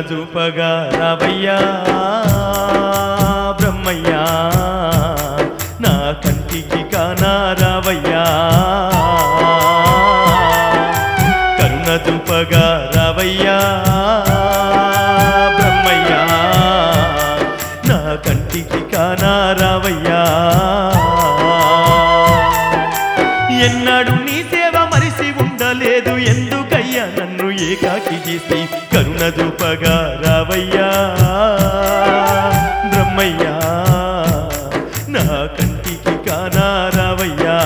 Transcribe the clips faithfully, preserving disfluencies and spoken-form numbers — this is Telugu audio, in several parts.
చూపగా రావయ్యా బ్రహ్మయ్యా నా కంటికి కానా రావయ్యా కరుణ చూపగా రావయ్యా బ్రహ్మయ్యా నా కంటికి కానా రావయ్యా ఎన్నాడు నీ సేవ మరిసి ఉండలేదు ఎందుకయ్యా నన్ను ఏకాకి చేసి కరుణ చూపగా రావయ్యా బ్రహ్మయ్యా నా కంటికి కానా రావయ్యా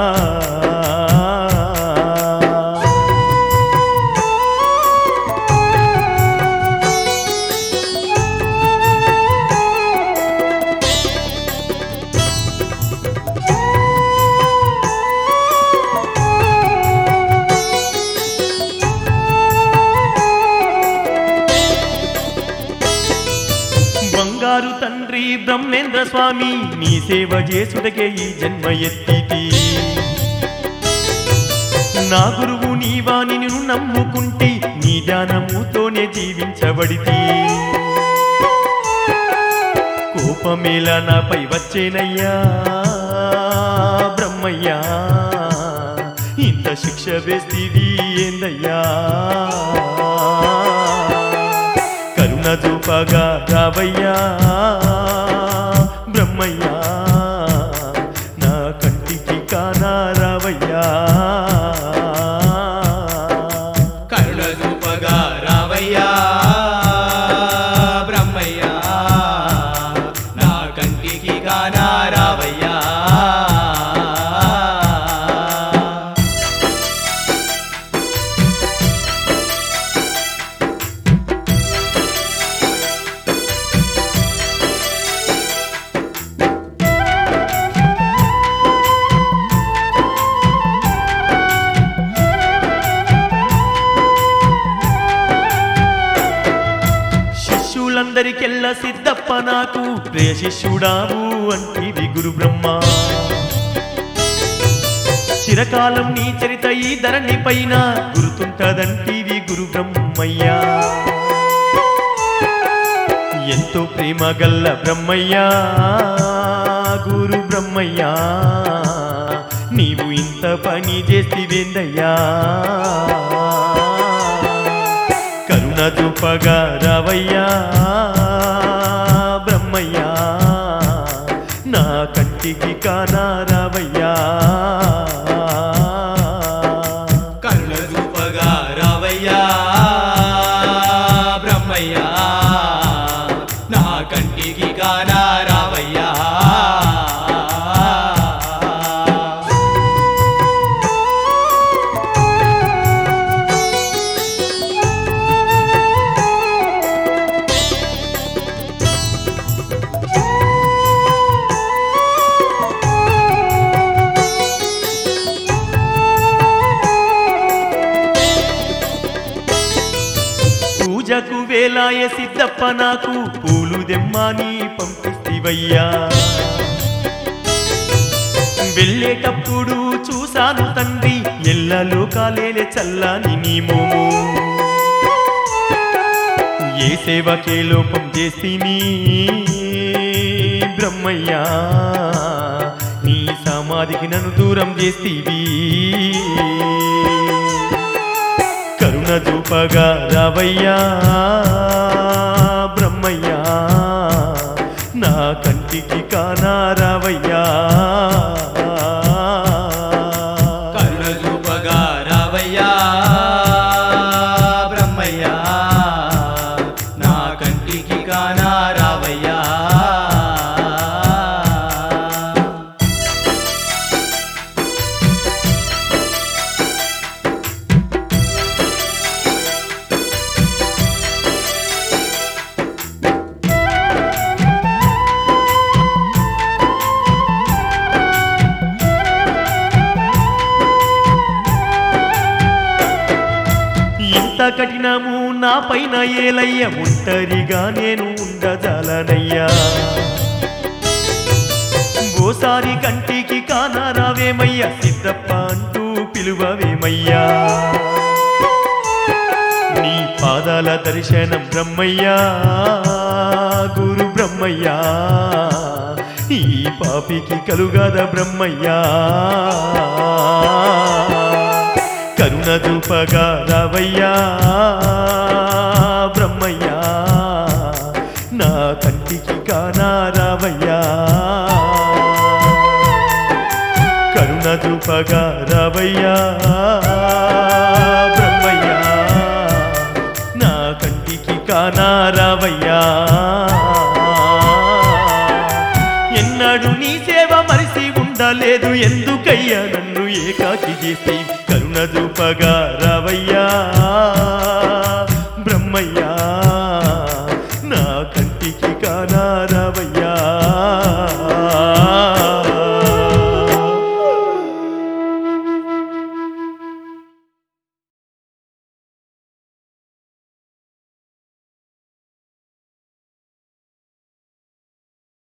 బంగారు తండ్రి బ్రహ్మేంద్ర స్వామి నీ సేవ చేసుటకే ఈ జన్మ ఎత్తితి నా గురువు నీవాని నిన్ను నమ్ముకుంటే నీ ధ్యానముతోనే జీవించబడితి కోపమేలా నాపై వచ్చేనయ్యా బ్రహ్మయ్యా ఇంత శిక్ష వేస్తీవి ఏందయ్యా కరుణ చూపగా రావయ్యా బ్రహ్మయ్యా నా కంటికి కానా రావయ్యా కరుణ చూపగా రావయ్యా బ్రహ్మయ్యా నా కంటికి కానా రావయ్యా శిష్యులందరికెల్లా సిద్ధప్ప నాకు ప్రియ శిష్యుడావు అంటిది గురు బ్రహ్మ చిరకాలం నీ చరిత ఈ ధరణి పైన గుర్తుంటదంటివి గురు బ్రహ్మయ్యా ఎంతో ప్రేమ గల్ల బ్రహ్మయ్యా గురు బ్రహ్మయ్యా నీవు ఇంత పని చేస్తివేందయ్యా కరుణ చూపగా రావయ్యా బ్రహ్మయ్యా నా కంటికి కానా రావయ్యా కరుణ చూపగా రావయ్యా బ్రహ్మయ్యా నా కంటికి కానా రావయ్యా పూజకు వేలాయ సిద్ధప్ప నాకు పూలు దెమ్మాని పంపిస్తివయ్యా వెళ్ళేటప్పుడు చూశాను తండ్రి ఎల్లలో కాలేలే చల్లాని నీ మోము ఏ సేవకే లోపం చేసిని బ్రహ్మయ్యా నీ సమాధికి నన్ను దూరం చేస్తీవి కరుణ చూపగా రావయ్యా బ్రహ్మయ్యా నా కంటికి కానా రావయ్యా కరుణ చూపగా రావయ్యా బ్రహ్మయ్యా నా కంటికి కానా రావయ్యా ఇంత కఠినము నా పైన ఏలయ్య ఒంటరిగా నేను ఉండజాలనయ్యా ఓసారి కంటికి కానా రావేమయ్యా సిద్ధప్ప అంటూ పిలువవేమయ్యా నీ పాదాల దర్శనం బ్రహ్మయ్యా గురు బ్రహ్మయ్యా ఈ పాపికి కలుగాద బ్రహ్మయ్యా కరుణ చూపగా రావయ్యా బ్రహ్మయ్యా నా కంటికి కానా రావయ్యా కరుణ చూపగా రావయ్యా బ్రహ్మయ్యా నా కంటికి కానా రావయ్యా ఎన్నడు నీ సేవ మరిసి ఉండలేదు ఎందుకయ్యా నన్ను ఏకాకి చేసి కరుణ చూపగా రావయ్యా